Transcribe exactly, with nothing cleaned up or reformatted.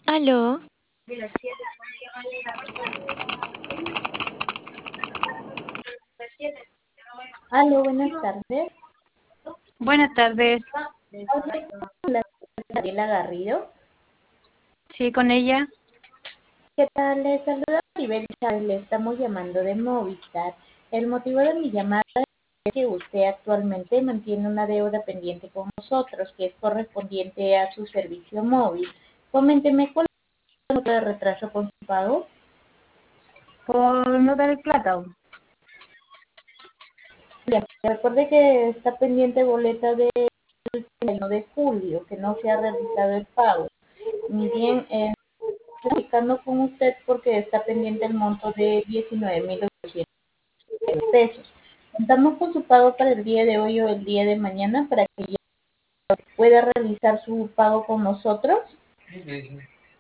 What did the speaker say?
Aló, Aló, buenas tardes. Buenas tardes. Hablo con la Gabriela Garrido. Sí, con ella. ¿Qué tal? Les saluda Maribel Chávez, le estamos llamando de Movistar. El motivo de mi llamada es que usted actualmente mantiene una deuda pendiente con nosotros, que es correspondiente a su servicio móvil. Coménteme, ¿cuál es el motivo de retraso con su pago? Por no dar plata. Bien, recuerde que está pendiente boleta del uno de julio, que no se ha realizado el pago. Ni bien, eh, comunicando con usted porque está pendiente el monto de diecinueve mil ochocientos pesos. Contamos con su pago para el día de hoy o el día de mañana para que ya pueda realizar su pago con nosotros.